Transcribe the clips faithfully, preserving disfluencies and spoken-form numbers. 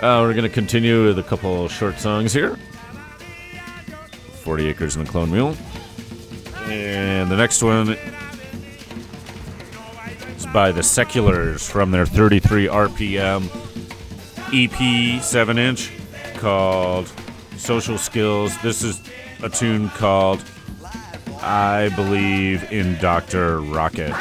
Uh, we're going to continue with a couple short songs here. forty Acres and the Clone Mule. And the next one is by the Seculars from their thirty-three R P M E P seven inch called Social Skills. This is a tune called I Believe in Doctor Rocket.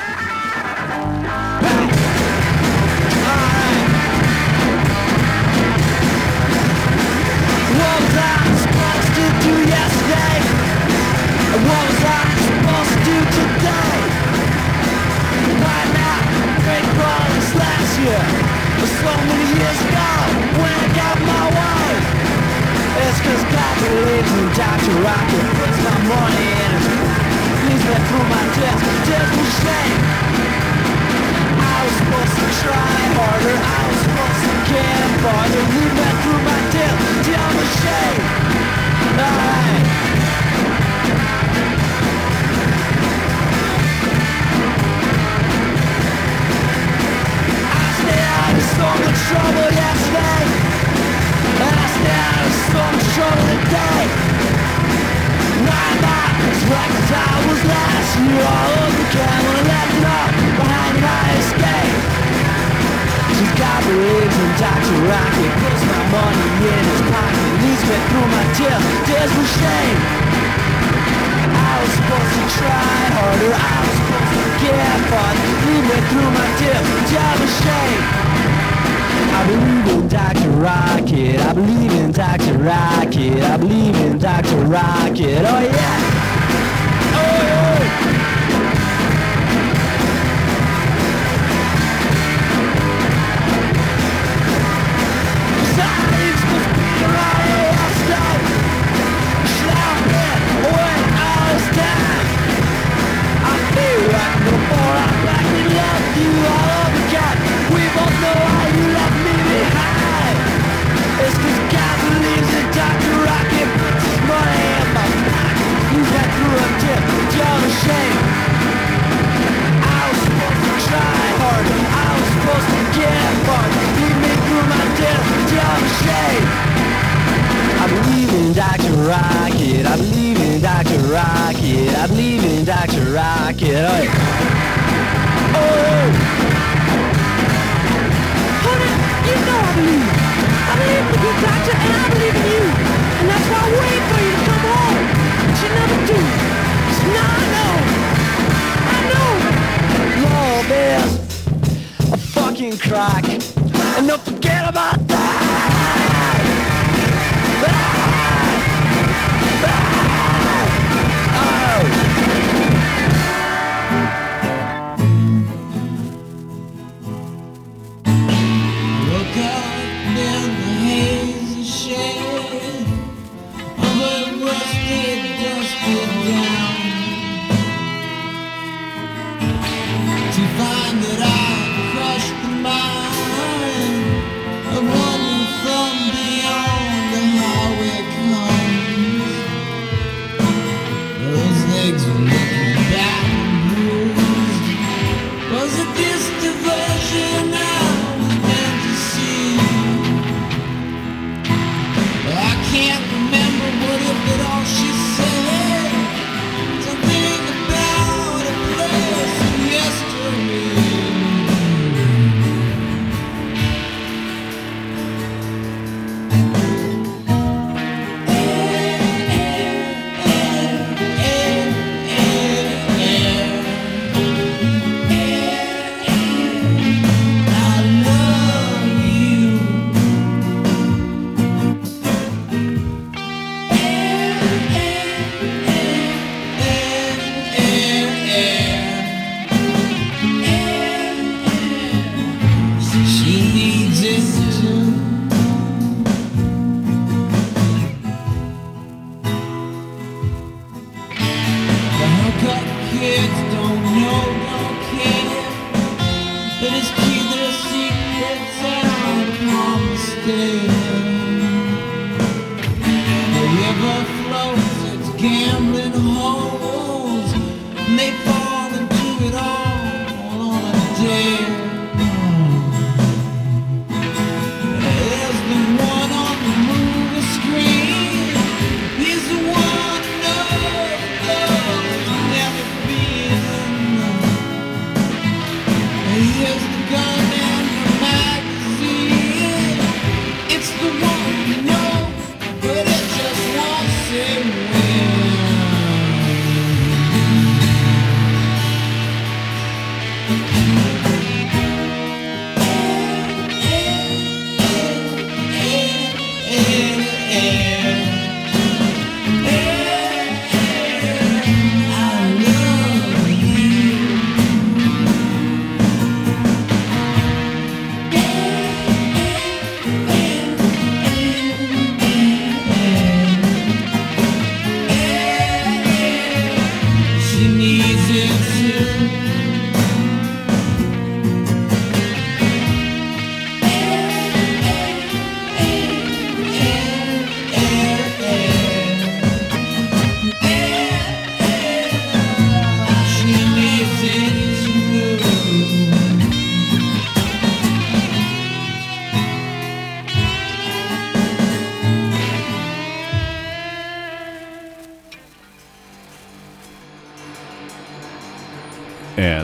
What was I supposed to do yesterday? And what was I supposed to do today? Why not break promise last year? But so many years ago, when I got my way. It's cause God believes in Doctor Rocket. Puts my money in his leads me through my tears, tears with shame. I was supposed to try harder, I was supposed to get farther. Lead me through my tears, tears with shame. Alright. I stayed out of so much trouble yesterday, and I stay out of so much trouble today. Nine miles like as I was last year. All over again when I left it all behind my escape. Cause God believes in Doctor Rocket. Puts my money in his pocket. Leads me through my tears, tears with shame. I was supposed to try harder, I was supposed to get farther. Lead me through my tears, tears with shame. I believe in Doctor Rocket, I believe in Doctor Rocket, I believe in Doctor Rocket, oh yeah! Oh yeah! Somebody's supposed to be around here outside, shouting away all this time. I feel like no more, I'm back in love with you all over again. We both know how you left me behind. It's cause God believes in Doctor Rocket. Puts his money in my pocket. You went through a tip, you're a shame. I was supposed to try harder, I was supposed to get farther. Lead me through my dip, you're a shame. I believe in Doctor Rocket, I believe in Doctor Rocket, I believe in Doctor Rocket, oh yeah. Oh, honey, you know I believe. I believe in the good doctor and I believe in you. And that's why I wait for you to come home. But you never do. So now I know. I know. Love is a fucking crack. And don't forget about that. Oh. There's been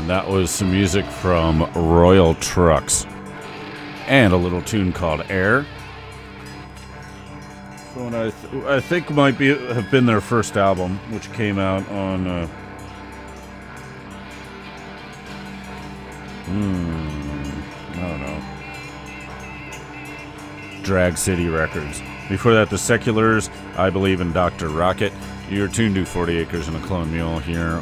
And that was some music from Royal Trucks. And a little tune called Air. One I, th- I think might be have been their first album, which came out on uh, hmm, I don't know, Drag City Records. Before that, the Seculars, I Believe in Doctor Rocket. You're tuned to forty Acres and a Clone Mule here.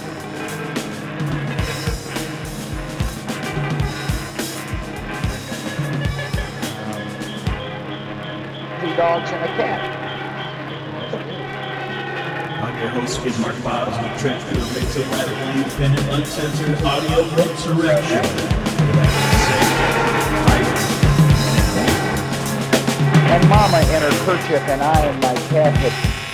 Dogs and a cat. I'm your host, Kid Mark Bobs, with Trenchfield Radio, radical, independent, uncensored audio insurrection. And Mama in her kerchief and I and my cat had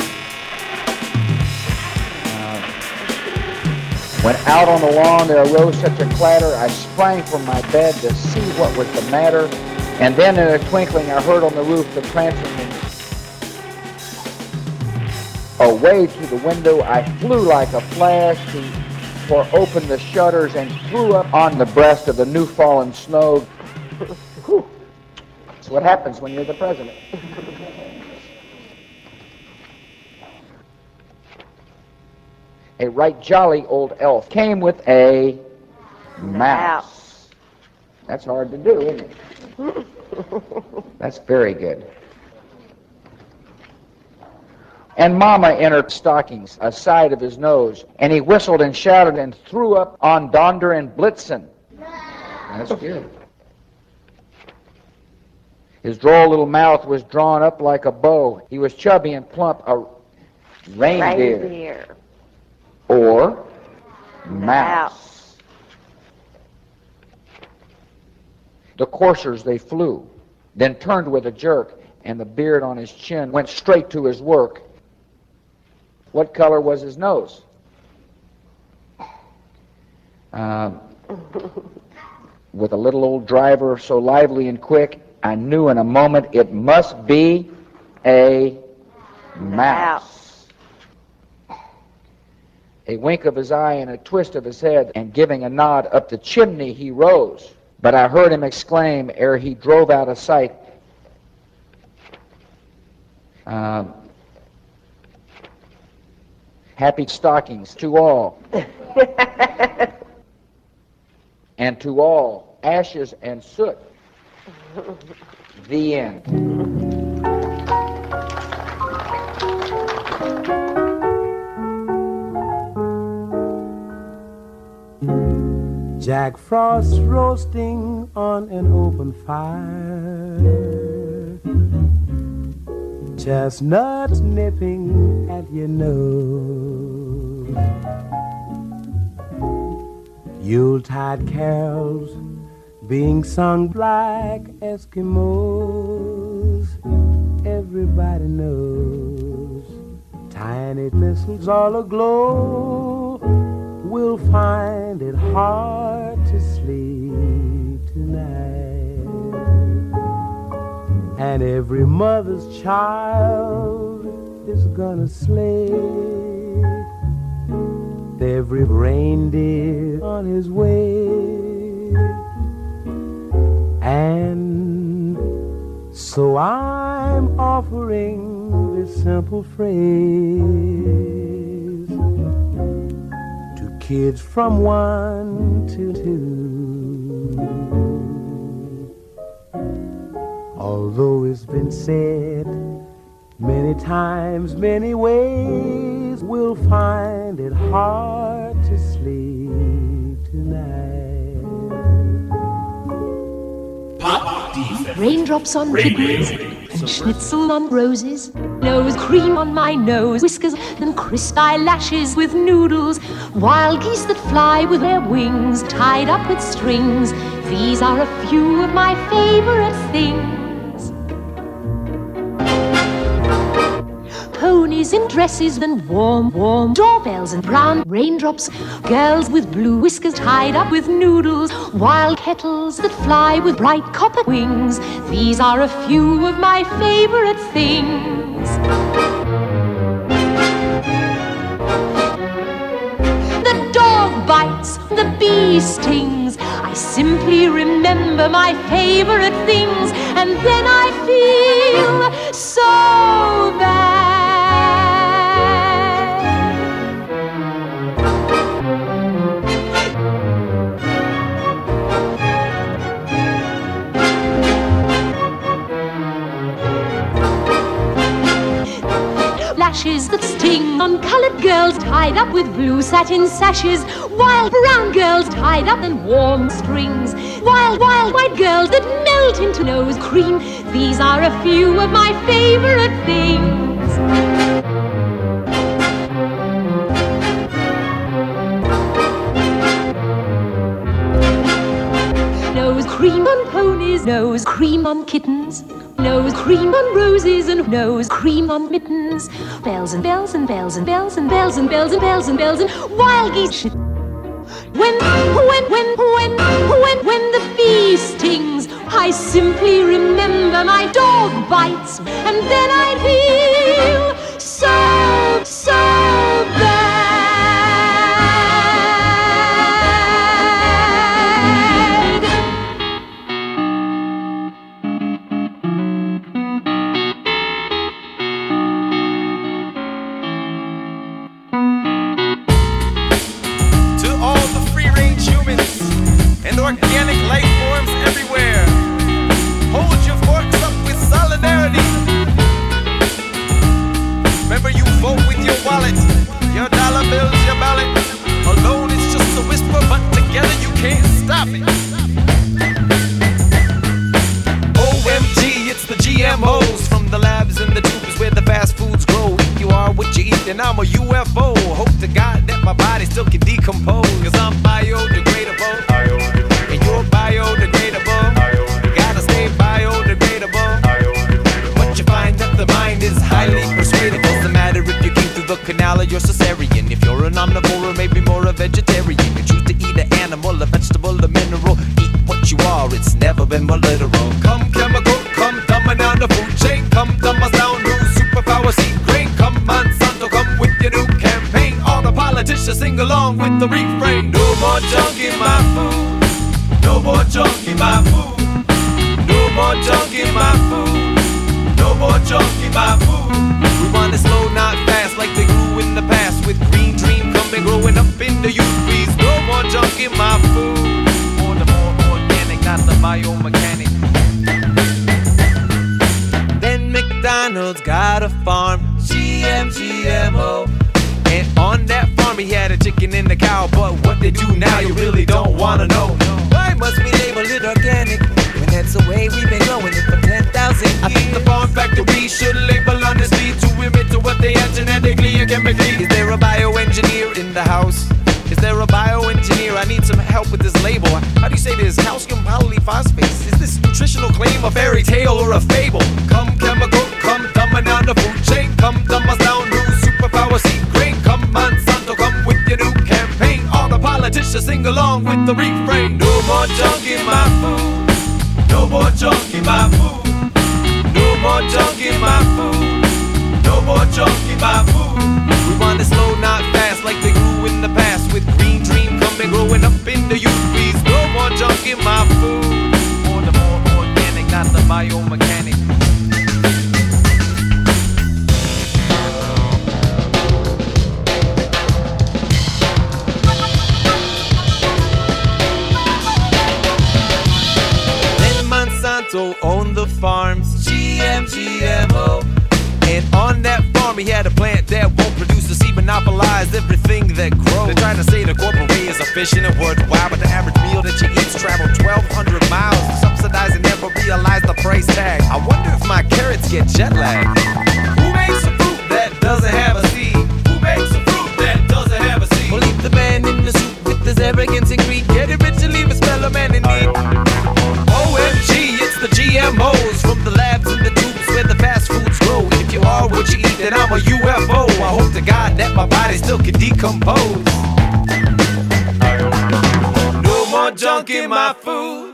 uh, went out on the lawn. There arose such a clatter. I sprang from my bed to see what was the matter. And then in a twinkling, I heard on the roof the prancing. Away to the window, I flew like a flash to pour open the shutters and threw up on the breast of the new fallen snow. Whew. That's what happens when you're the president. A right jolly old elf came with a mouse. That's hard to do, isn't it? That's very good. And Mama in her stockings, a side of his nose, and he whistled and shouted and threw up on Donder and Blitzen. That's good. His droll little mouth was drawn up like a bow. He was chubby and plump, a reindeer, Reindeer. or mouse. The coursers, they flew, then turned with a jerk, and the beard on his chin went straight to his work. What color was his nose? Um, with a little old driver so lively and quick, I knew in a moment it must be a mouse. A wink of his eye and a twist of his head, and giving a nod up the chimney he rose. But I heard him exclaim ere he drove out of sight, um, happy stockings to all. And to all, ashes and soot. The end. Jack Frost roasting on an open fire, chestnuts nipping at your nose, Yuletide carols being sung like Eskimos. Everybody knows tiny thistles all aglow will find it hard to sleep tonight. And every mother's child is gonna sleigh, every reindeer on his way. And so I'm offering this simple phrase to kids from one to two. Although it's been said many times, many ways, we'll find it hard to sleep tonight. Pop defense. Raindrops on Rain, kittens rain, rain. and schnitzel on roses, nose cream on my nose, whiskers and crisp eyelashes with noodles, wild geese that fly with their wings tied up with strings. These are a few of my favorite things. Ponies in dresses and warm, warm doorbells and brown raindrops, girls with blue whiskers tied up with noodles, wild kettles that fly with bright copper wings. These are a few of my favorite things. The dog bites, the bee stings. I simply remember my favorite things, and then I feel so bad. Lashes that sting on colored girls tied up with blue satin sashes, wild brown girls tied up in warm strings, wild, wild white girls that melt into nose cream. These are a few of my favorite things. Nose cream on ponies, nose cream on kittens, nose cream on roses and nose cream on mittens. Bells and bells and bells and bells and bells and bells and bells and bells and wild geese. When, when, when, when, when, when the bee stings, I simply remember my dog bites, and then I feel so, so bad. Organic life forms everywhere. Hold your forks up with solidarity. Remember, you vote with your wallet, your dollar bills, your ballot. Alone it's just a whisper, but together you can't stop it. O M G, it's the G M Os from the labs and the tubes where the fast foods grow. If you are what you eat, then I'm a U F O. Hope to God that my body still can decompose, cause I'm biodegradable. And you're biodegradable. Gotta stay biodegradable. But you find that the mind is highly persuaded. Doesn't matter if you came through the canal or you're cesarean. If you're an omnivore or maybe more a vegetarian, you choose to eat an animal, a vegetable, a mineral. Eat what you are, it's never been more literal. Come chemical, come dumbing down the food chain. Come dumb us down, new superpower seed grain. Come Monsanto, come with your new campaign. All the politicians sing along with the refrain. No more junk in my food. No more junk in my food. No more junk in my food. No more junk in my food. We want it slow, not fast, like they grew in the past. With green dream coming, growing up in the youth. Please, no more junk in my food. More the more organic, not the biomechanic. Then McDonald's got a farm, G M G M O. And on that farm he had a chicken and a cow. But what they do now you really don't wanna know. Why must we label it organic when that's the way we've been growing it for ten thousand years? I think the farm factory should label honestly to admit to what they have genetically and chemically. Is there a bioengineer in the house? Is there a bioengineer? I need some help with this label. How do you say this? Calcium polyphosphates. Is this nutritional claim a fairy tale or a fable? Come chemical, come dumbing down the food chain. Come dumb us down, new superpower seed grain. Come Monsanto, come with your new campaign. All the politicians sing along with the refrain. No more junk in my food. No more junk in my food. No more junk in my food. No more junk in my food. We want it slow, not fast, like they grew in the past. With green dream coming, growing up in the youth. Please, no more junk in my food. More the more organic, not the biomechanic. Own the farms, G M G M O. And on that farm he had a plant that won't produce the seed, monopolize everything that grows. They're trying to say the corporate way is efficient and worthwhile, but the average meal that you eat's travel twelve hundred miles to subsidize and never realize the price tag. I wonder if my carrots get jet lagged. Who makes a fruit that doesn't have a seed? Who makes a fruit that doesn't have a seed? We'll leave the man in the suit with his arrogance and greed. Get it rich and leave his fellow man in need. O M G, it's the G M Os from the labs and the tubes where the fast foods grow. If you are what you eat, then I'm a U F O. I hope to God that my body still can decompose. No more junk in my food.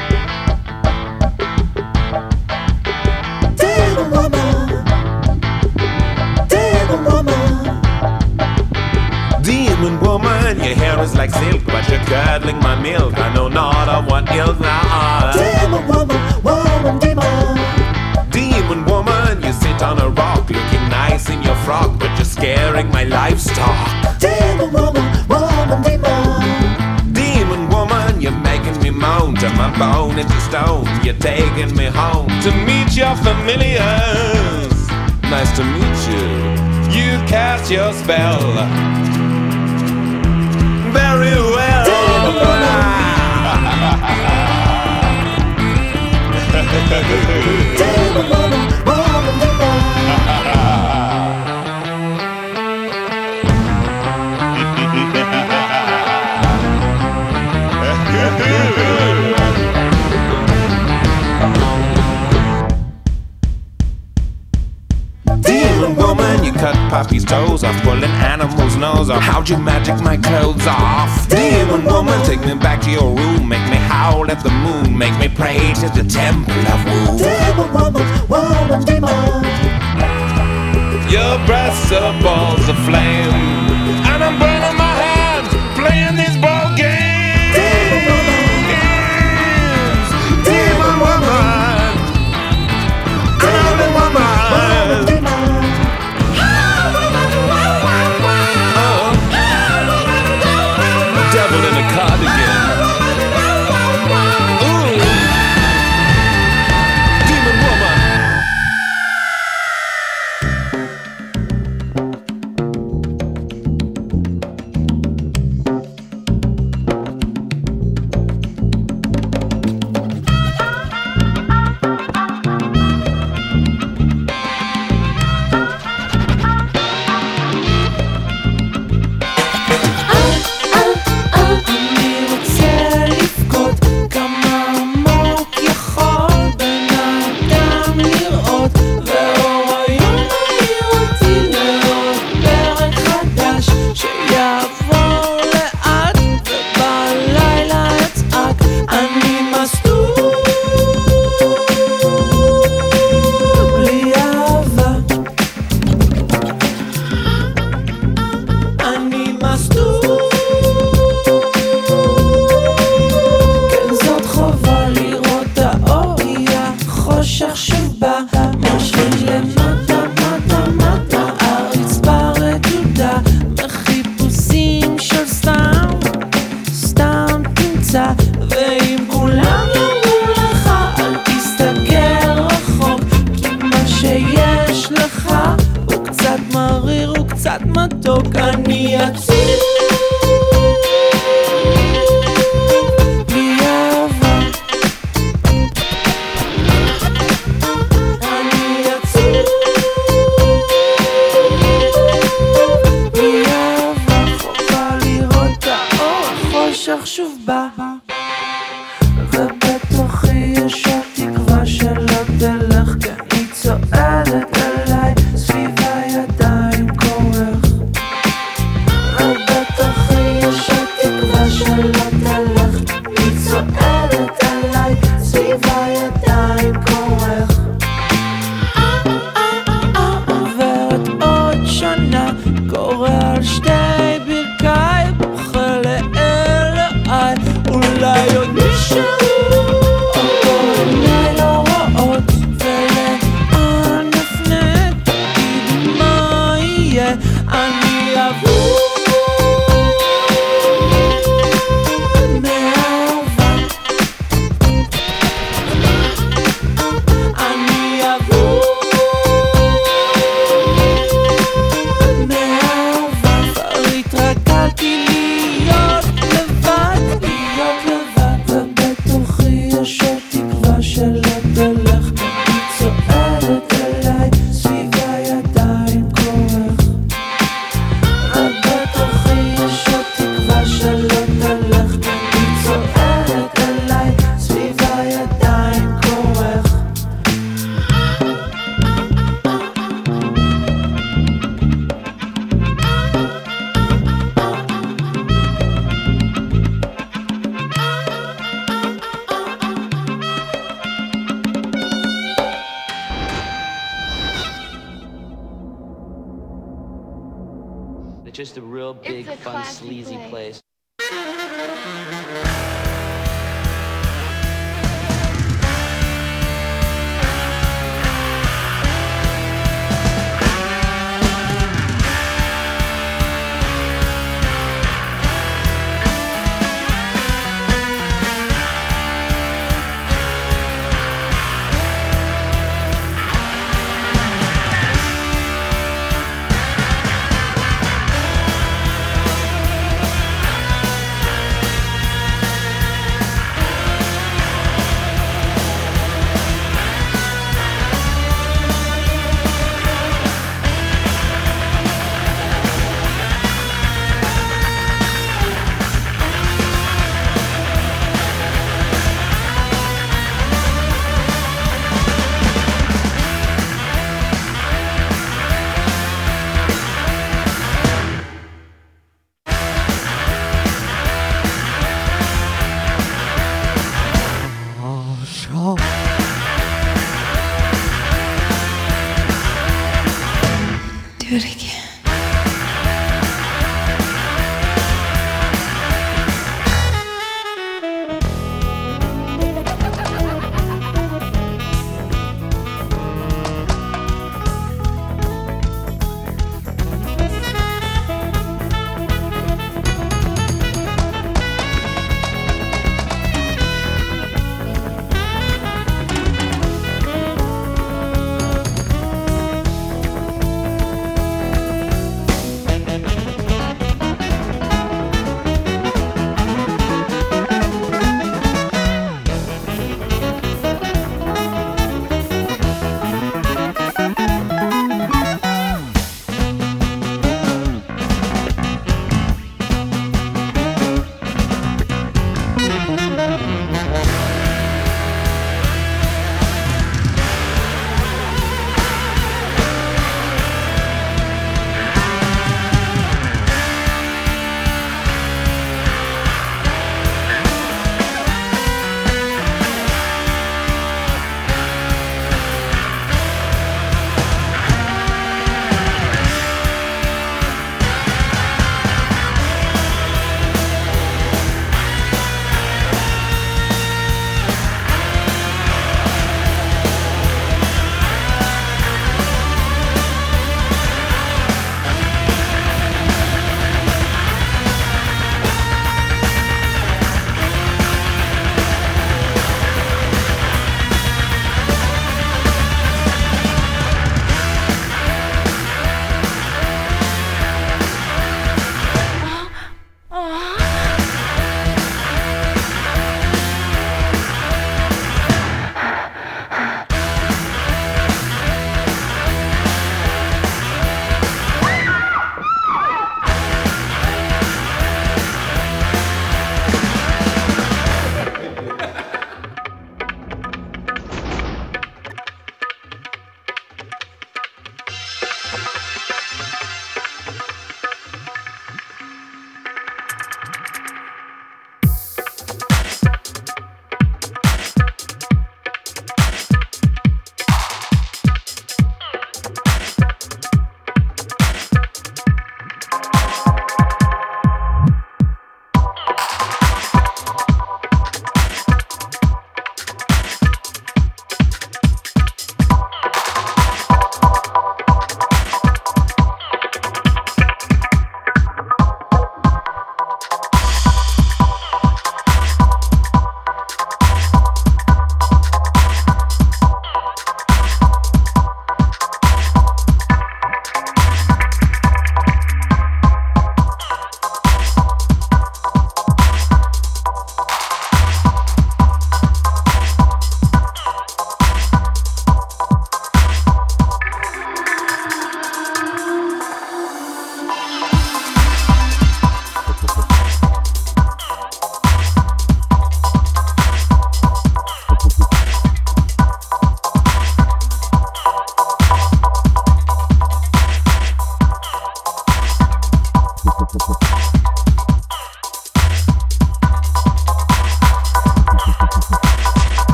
Damn woman, curdling my milk. I know not of what ilk thou art. Demon woman, woman, demon. Demon woman, you sit on a rock, looking nice in your frock, but you're scaring my livestock. Demon woman, woman, demon. Demon woman, you're making me moan, turn my bone into stone. You're taking me home to meet your familiars. Nice to meet you. You cast your spell very well. Demon woman. Demon woman, woman, demon. Demon woman, you cut puppies' toes off, pulling animals' nose off. How'd you magic my clothes off? Demon woman, take me back to your room, make me howl at the moon, make me pray to the temple of womb. Demon woman, woman, demon. Your breasts are balls of flame, and I'm burning my hands playing these ball games. Demon woman, demon woman, devil in a cardigan. Ooh, demon woman. It's just a real big, It's a fun, classy sleazy place. place.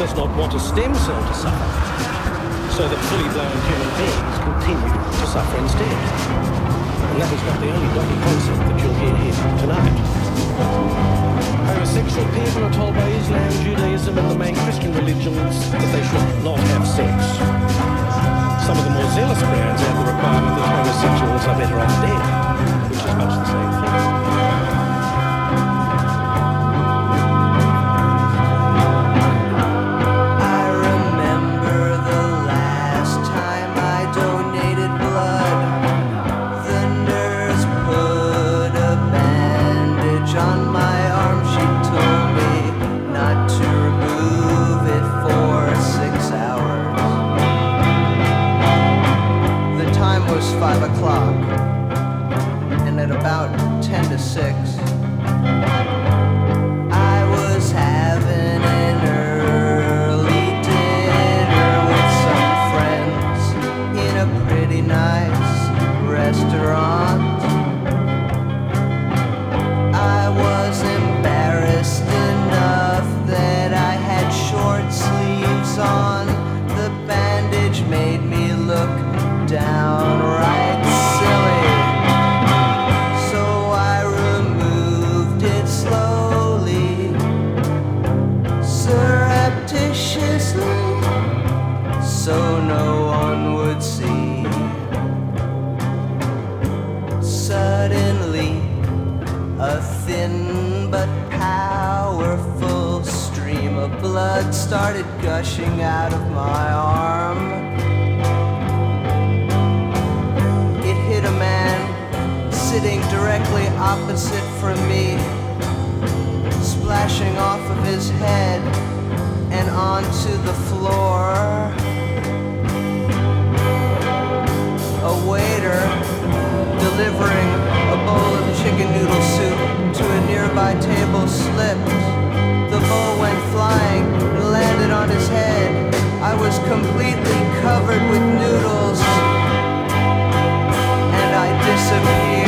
does not want a stem cell to suffer, so that fully blown human beings continue to suffer instead. And that is not the only doggy concept that you'll hear here tonight. Homosexual people are told by Islam, Judaism and the main Christian religions that they should not have sex. Some of the more zealous brands add the requirement that homosexuals are better off dead, which is much the same thing. Five o'clock, and at about ten to six, I was having an early dinner with some friends in a pretty nice restaurant. I was embarrassed enough that I had short sleeves on. The bandage made me look downright silly, so I removed it slowly, surreptitiously, so no one would see. Suddenly, a thin but powerful stream of blood started gushing out of my arm. A man sitting directly opposite from me, splashing off of his head and onto the floor. A waiter delivering a bowl of chicken noodle soup to a nearby table slipped. The bowl went flying and landed on his head. I was completely covered with noodles. I disappeared.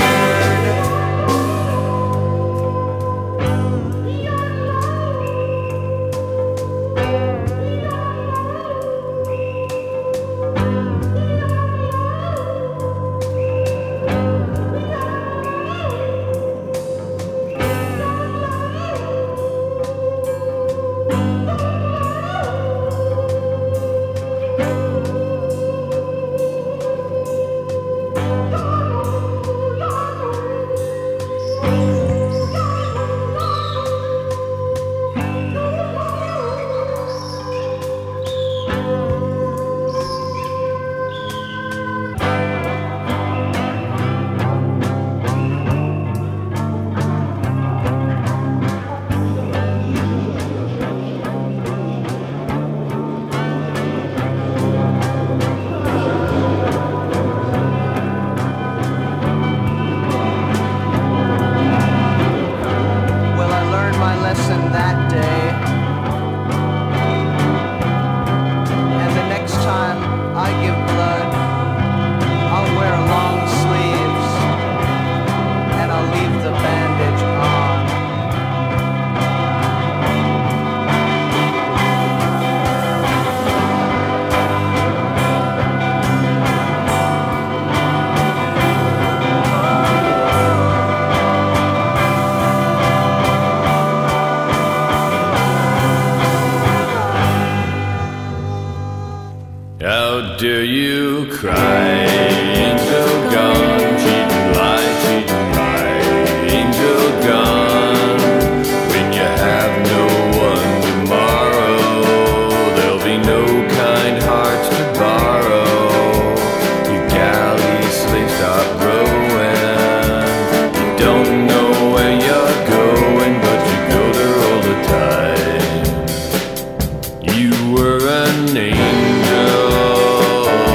How dare you cry, angel gone, cheating lie, cheating lie, angel gone. When you have no one tomorrow, there'll be no kind hearts to borrow. Your galley slaves stop rowing. You don't know where you're going, but you go there all the time. You were an angel.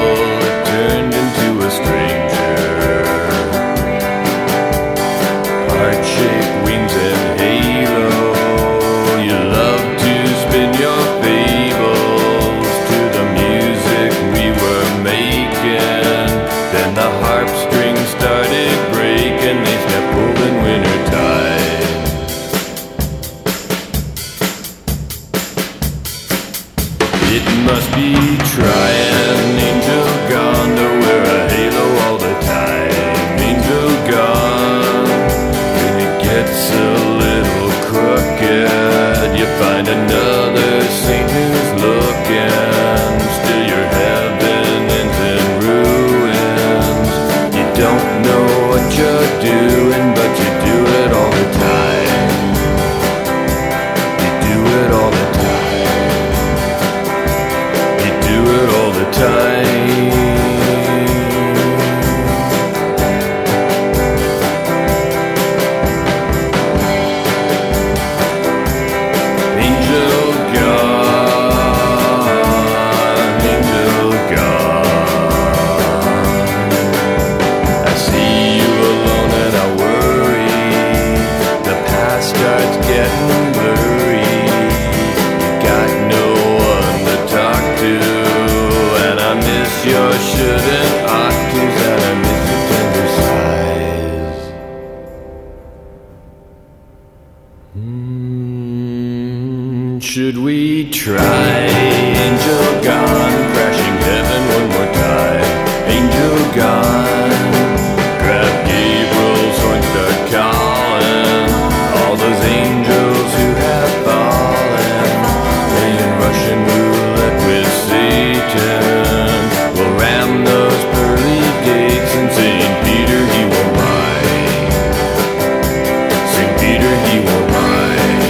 Mm, should we try Angel Gone, crashing heaven one more time? Angel Gone, grab Gabriel's horn, start calling all those angels who have fallen, playing Russian roulette with Satan. We'll ram those pearly gates and Saint Peter he won't mind. Saint Peter he won't mind.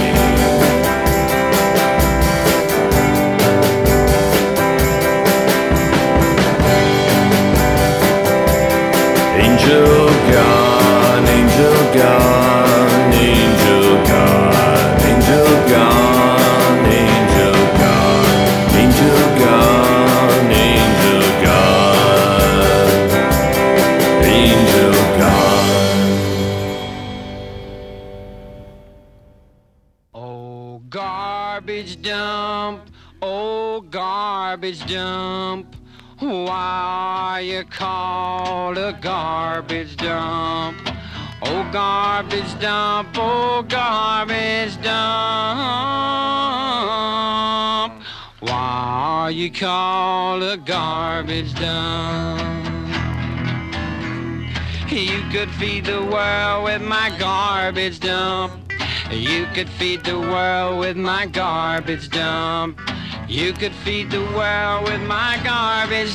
Angel gone, angel gone, angel gone, angel gone, angel gone, angel gone, angel gone, angel gone. Oh, garbage dump, oh, garbage dump. Why are you called a garbage dump? Oh, garbage dump, oh, garbage dump. Why are you called a garbage dump? You could feed the world with my garbage dump. You could feed the world with my garbage dump. You could feed the world with my garbage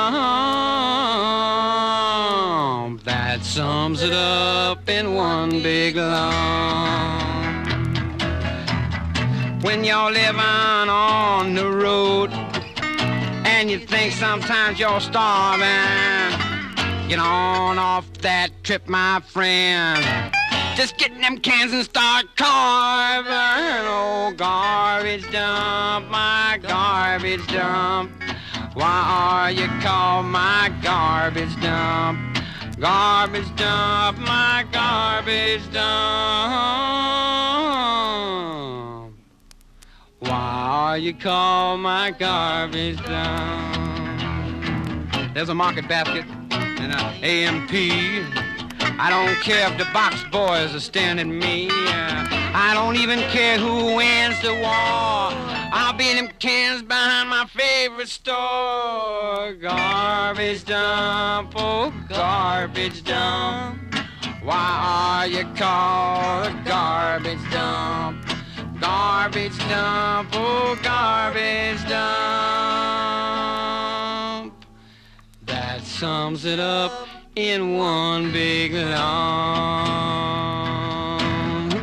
dump. That sums it up in one big lump. When you're living on the road and you think sometimes you're starving, get on off that trip, my friend. Just get in them cans and start carving. Oh, garbage dump, my garbage dump. Why are you called my garbage dump? Garbage dump, my garbage dump. Why are you called my garbage dump? There's a market basket and an A M P. I don't care if the box boys are standing me. I don't even care who wins the war. I'll be in them cans behind my favorite store. Garbage dump, oh, garbage dump. Why are you called a garbage dump? Garbage dump, oh, garbage dump. That sums it up in one big lump.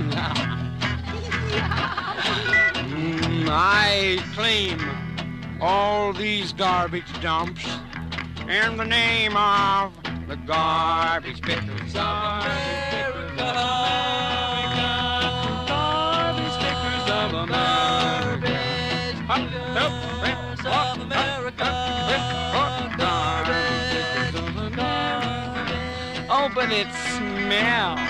mm, I claim all these garbage dumps in the name of the garbage pickers. Garbage pickers of America. Garbage pickers of America. Garbage pickers of America. Oh, but it smells.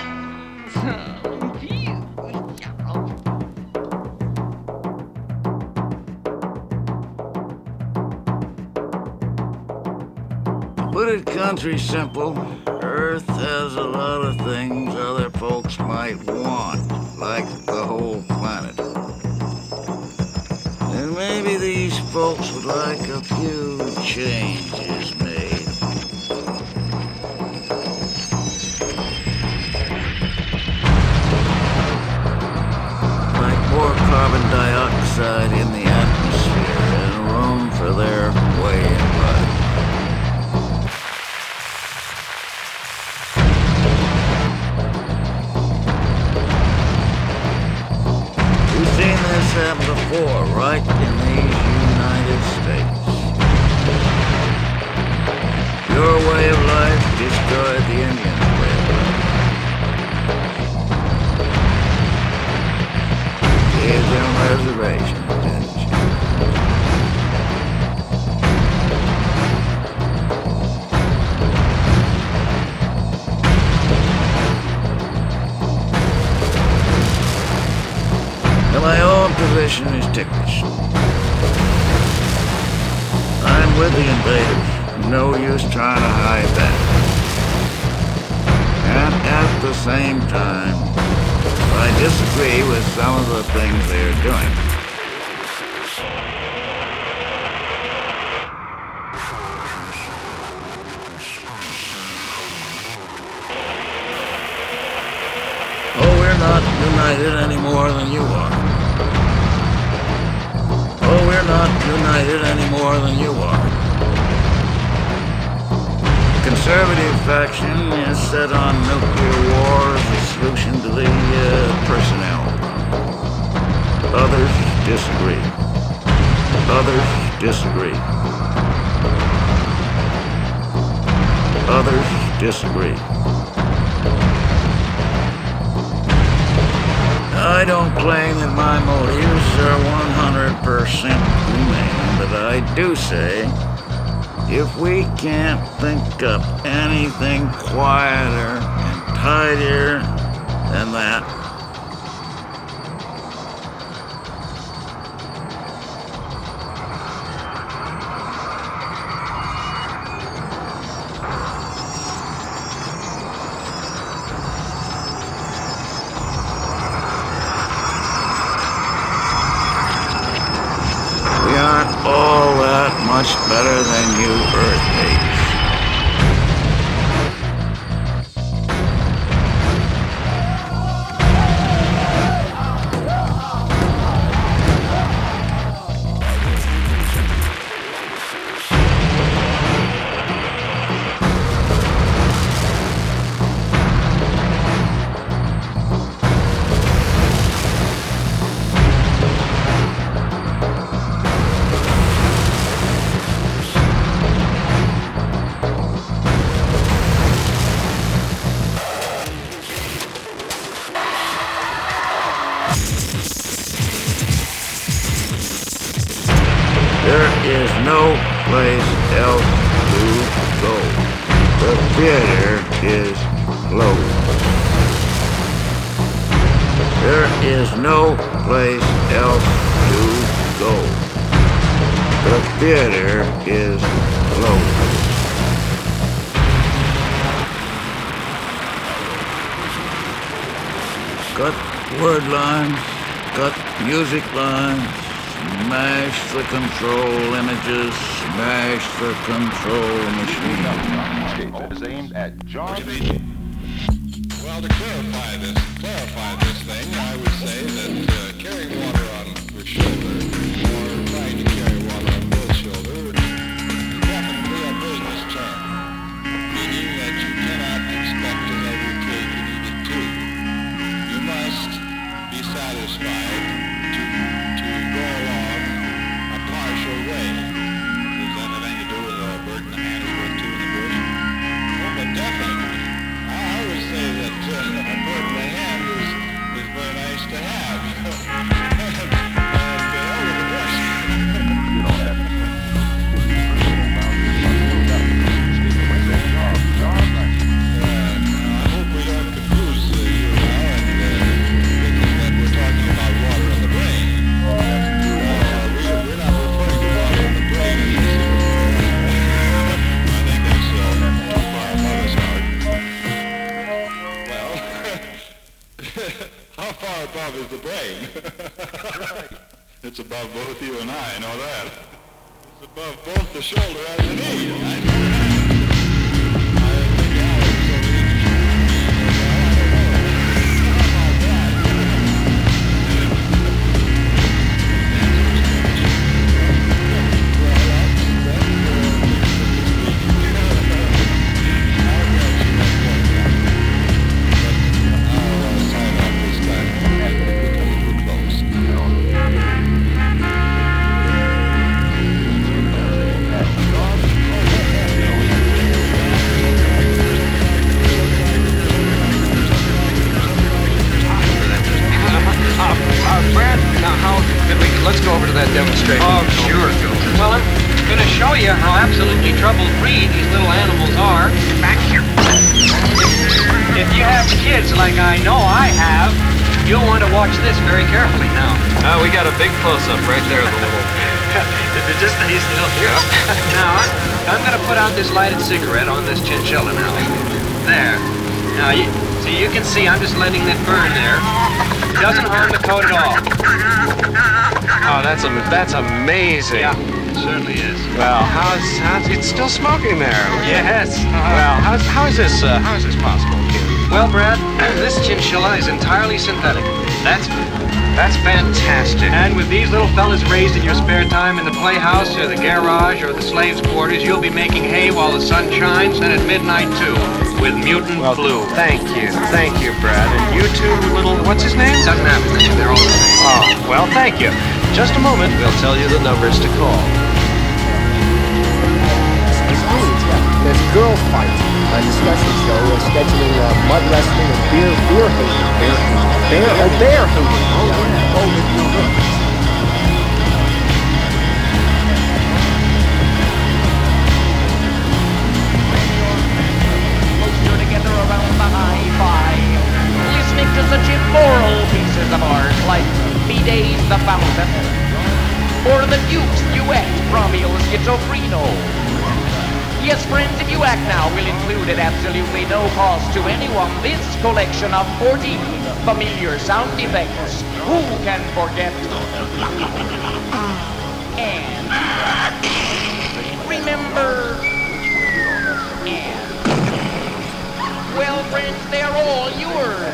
Put it country simple, Earth has a lot of things other folks might want, like the whole planet. And maybe these folks would like a few changes made. More carbon dioxide in the atmosphere and room for their way of life. We've seen this happen before, right in these United States. Your way of life destroyed the Indians' way of life. Gave them reservation, didn't you? Now my own position is ticklish. I'm with the invaders. No use trying to hide that. And at the same time, I disagree with some of the things they are doing. Oh, we're not united any more than you are. Oh, we're not united any more than you are. The conservative faction is set on nuclear war as a solution to the uh, personnel. Others disagree. Others disagree. Others disagree. I don't claim that my motives are one hundred percent humane, but I do say, if we can't think up anything quieter and tidier than that, all that much better than you Earth mates. There is no place else to go. The theater is closed. There is no place else to go. The theater is closed. Cut word lines, cut music lines, smash the control images, smash the control machine. Is aimed at John. Well, to clarify this, clarify this thing, I would say that uh, carrying water on your shoulder, or trying to carry water on both shoulders, is definitely a business term, meaning that you cannot expect to have your cake and eat it too. You must be satisfied to to go along a partial way. Does that have anything to do with a bird in the hand is worth two in the bush? Oh, but definitely. I, I would say that uh, a bird in the hand is, is very nice to have. And uh, over the bush. You don't have to. I hope we don't confuse uh, you now and uh, thinking that we're talking about water in the brain. Uh, we, we're not referring to water in the brain. I think that's uh, too far above us, Howard. Well, how far above is the brain? It's above both you and I, know that. It's above both the shoulder and the knee. I know that. Let's go over to that demonstration. Oh, sure, Joe. Well, I'm going to show you how absolutely trouble-free these little animals are. Back here. If you have kids like I know I have, you'll want to watch this very carefully now. Uh, we got a big close-up right there of the little... If it just stays still here. Now, I'm going to put out this lighted cigarette on this chinchilla now. There. Now, you see You can see I'm just letting it burn there. Doesn't harm the coat at all. Oh, that's am- that's amazing. Yeah, it certainly is. Well, how's how's it's still smoking there? Yes. Well, how's how is this uh, how is this possible, kid? Well, Brad, this chinchilla is entirely synthetic. That's That's fantastic. And with these little fellas raised in your spare time in the playhouse or the garage or the slaves' quarters, you'll be making hay while the sun shines, and at midnight too, with mutant well, flu. Thank you, thank you, Brad. And you two little, what's his name? Doesn't have his name. They're all the same. Oh, well, thank you. Just a moment, we'll tell you the numbers to call. There's Girl Fight, a discussion show uh, scheduling uh, mud wrestling and beer beer hating. Bear, bear, oh, bear hating. Oh, yeah. Oh, with your girls. Closer together around the high five, listening to such immoral pieces of art like B-Day's The Fountain, or The Duke's Duet from Il Schizofreno. Yes, friends, if you act now, we'll include at absolutely no cost to anyone this collection of forty familiar sound effects. Who can forget? And remember, and well, friends, they're all yours.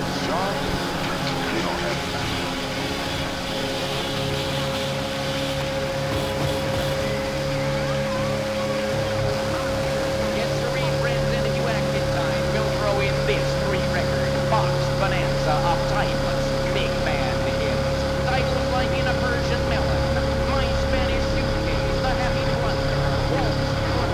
Of timeless big band hits, titles like In a Persian Melon, My Spanish Suitcase, The Happy Plunder, Waltz,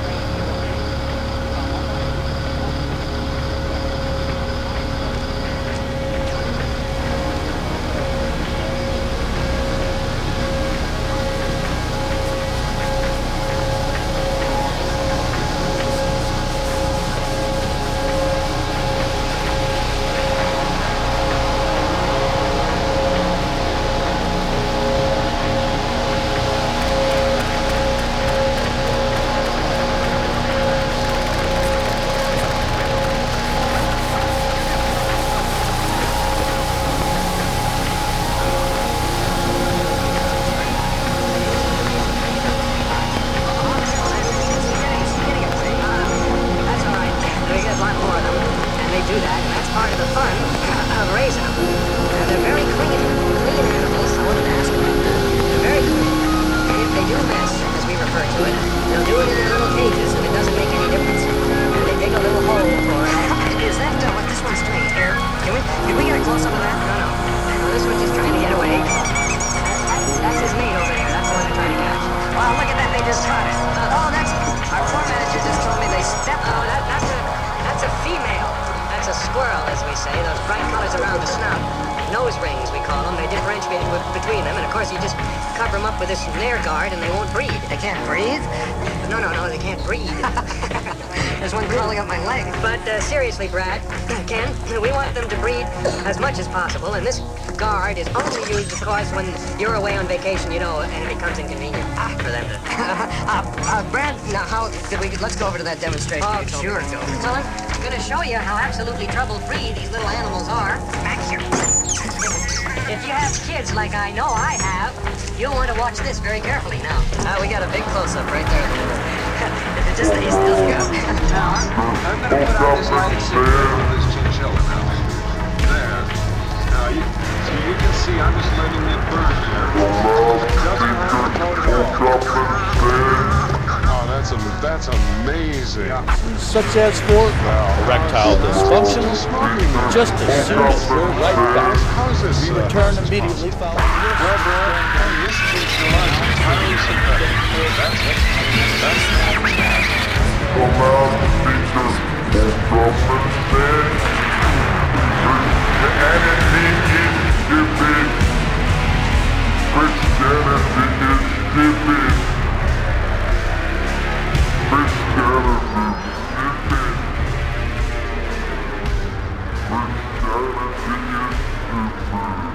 Brad, Ken, we want them to breed as much as possible, and this guard is only used, of course, when you're away on vacation, you know, and it becomes inconvenient for them to. Uh, uh, Brad, now how did we? Let's go over to that demonstration. Oh, sure, go. Well, I'm going to show you how absolutely trouble-free these little animals are. Back here. If you have kids like I know I have, you'll want to watch this very carefully. Now, uh, we got a big close-up right there. If it just stays still, go. Now, I'm going to put out this light signal on this chinchilla now. There. Now, you, so you can see I'm just letting it burn there. It doesn't harm the coat at all. Oh, that's, a, that's amazing. Yeah. Such as for erectile dysfunction, just as soon as we're right back. How is this? We return immediately following this. Well, bro, this chinchilla is entirely synthetic. That's it. That's fantastic. Come out, speakers, from the the enemy is stupid. Christianity is stupid. Christianity is stupid. Christianity is stupid.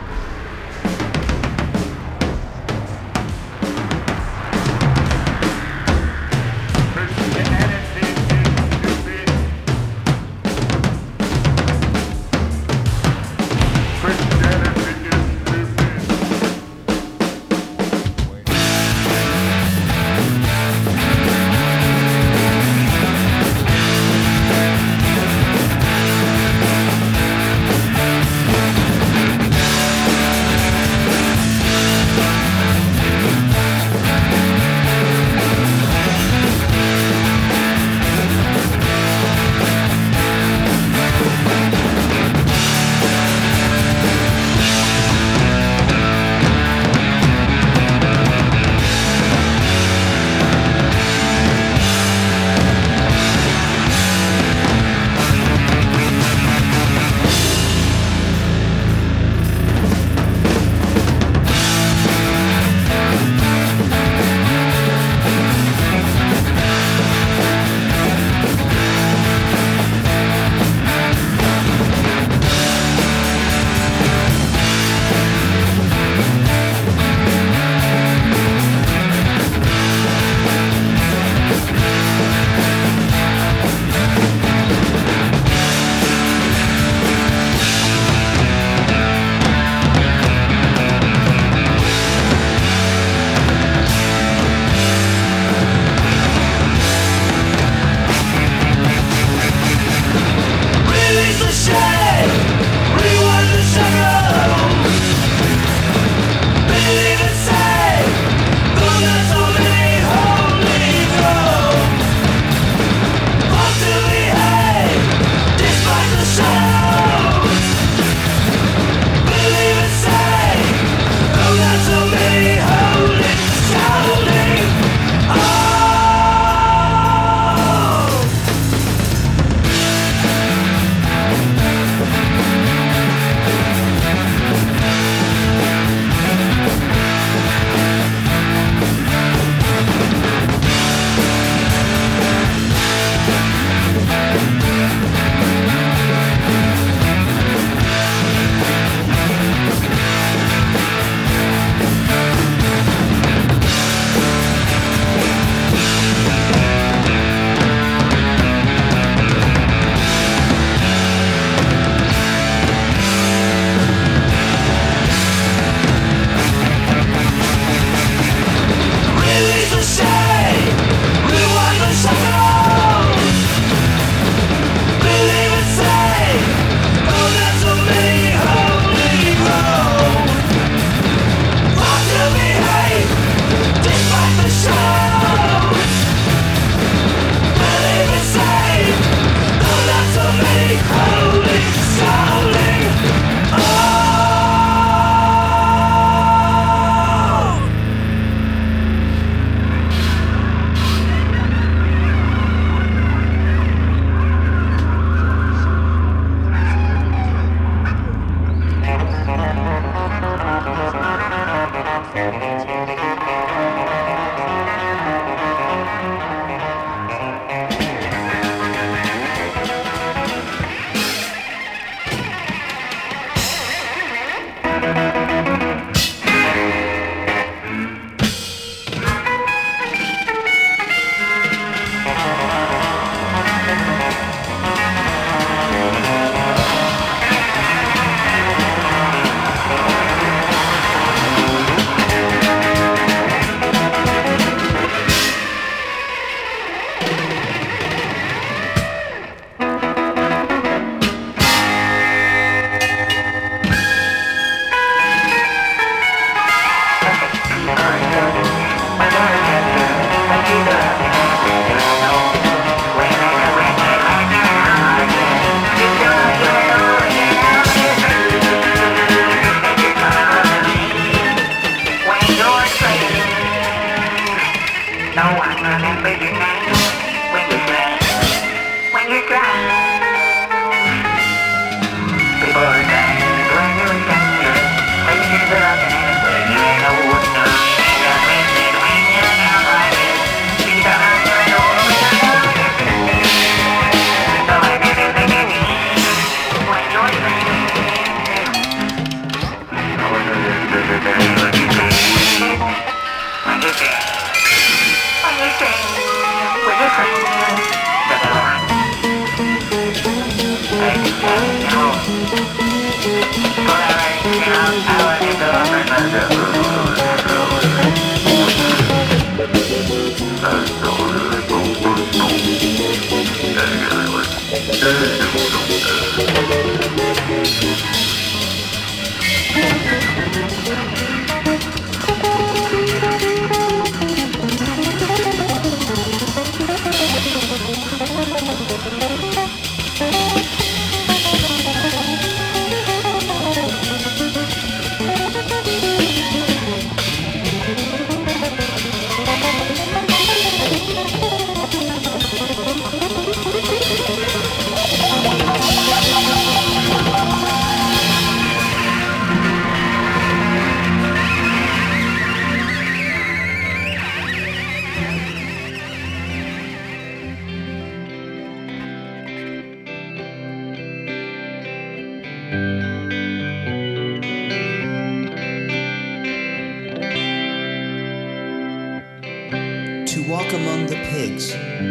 To walk among the pigs.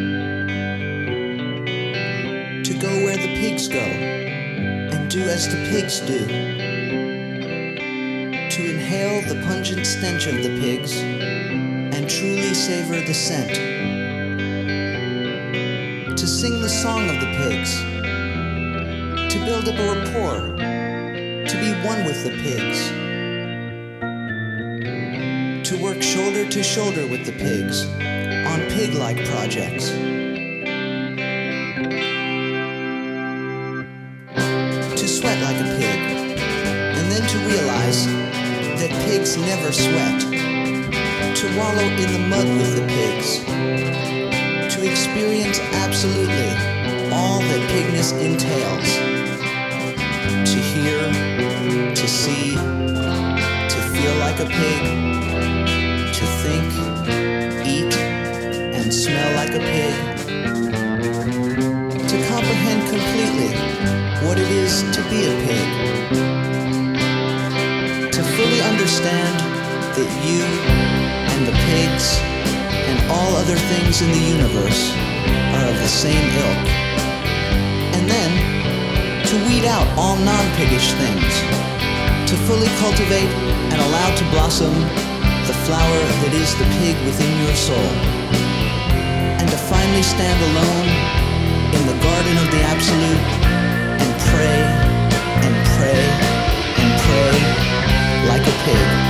To go where the pigs go, and do as the pigs do. To inhale the pungent stench of the pigs, and truly savor the scent. To sing the song of the pigs. To build up a rapport. To be one with the pigs. To work shoulder to shoulder with the pigs on pig-like projects. To sweat like a pig, and then to realize that pigs never sweat. To wallow in the mud with the pigs. To experience absolutely all that pigness entails. To hear, to see, to feel like a pig. To think, eat, and smell like a pig. To comprehend completely what it is to be a pig. To fully understand that you and the pigs and all other things in the universe are of the same ilk. And then to weed out all non-piggish things. To fully cultivate and allow to blossom the flower that is the pig within your soul, and to finally stand alone in the garden of the Absolute and pray and pray and pray like a pig.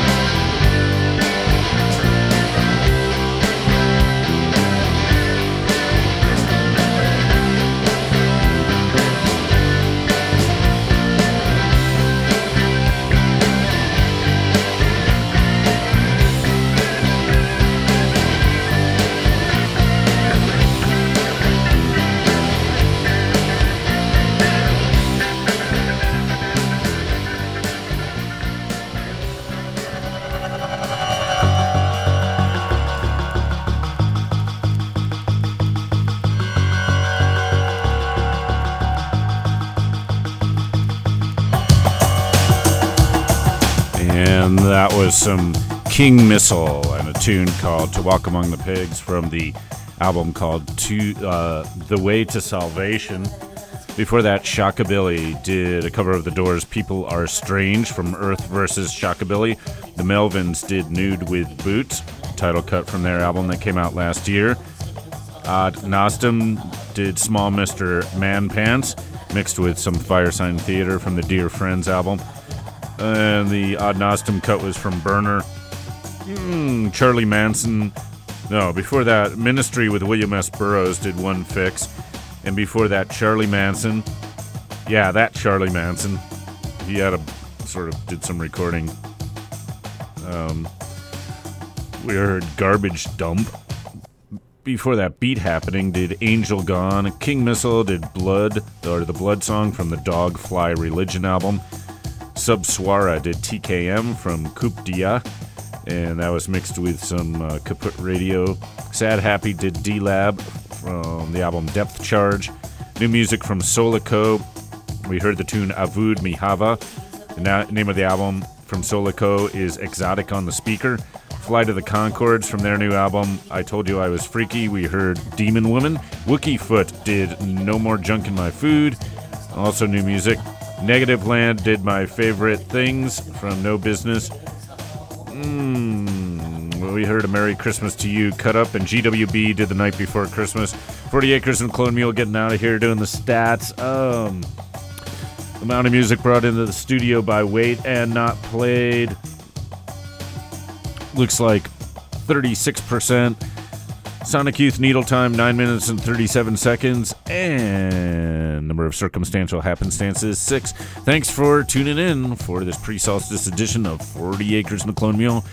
And that was some King Missile and a tune called To Walk Among the Pigs from the album called to, uh, The Way to Salvation. Before that, Shockabilly did a cover of The Doors' People Are Strange from Earth versus. Shockabilly. The Melvins did Nude with Boots, title cut from their album that came out last year. Ad Nostrum did Small Mister Man Pants, mixed with some Fire Sign Theater from the Dear Friends album. And the Ad Nostrum cut was from Burner. Mm, Charlie Manson. No, before that, Ministry with William S. Burroughs did One Fix. And before that, Charlie Manson. Yeah, that Charlie Manson. He had a sort of did some recording. Um, we heard Garbage Dump Before that, Beat Happening did Angel Gone. King Missile did Blood, or the Blood Song from the Dog Fly Religion album. Subsuara did T K M from Coup Dia, and that was mixed with some uh, Kaput Radio. Sad Happy did D-Lab from the album Depth Charge. New music from Solico. We heard the tune Avud Mihava. The na- name of the album from Solico is Exotic on the Speaker. Fly to the Concords from their new album, I Told You I Was Freaky. We heard Demon Woman. Wookie Foot did No More Junk in My Food. Also new music. Negative Land did My Favorite Things from No Business. Mm, we heard A Merry Christmas to You, Cut Up, and G W B did The Night Before Christmas. forty Acres and Clone Mule getting out of here doing the stats. Um, amount of music brought into the studio by weight and not played. Looks like thirty-six percent. Sonic Youth Needle Time, nine minutes and thirty-seven seconds. And number of circumstantial happenstances, six. Thanks for tuning in for this pre-solstice edition of forty Acres and a Clone Mule.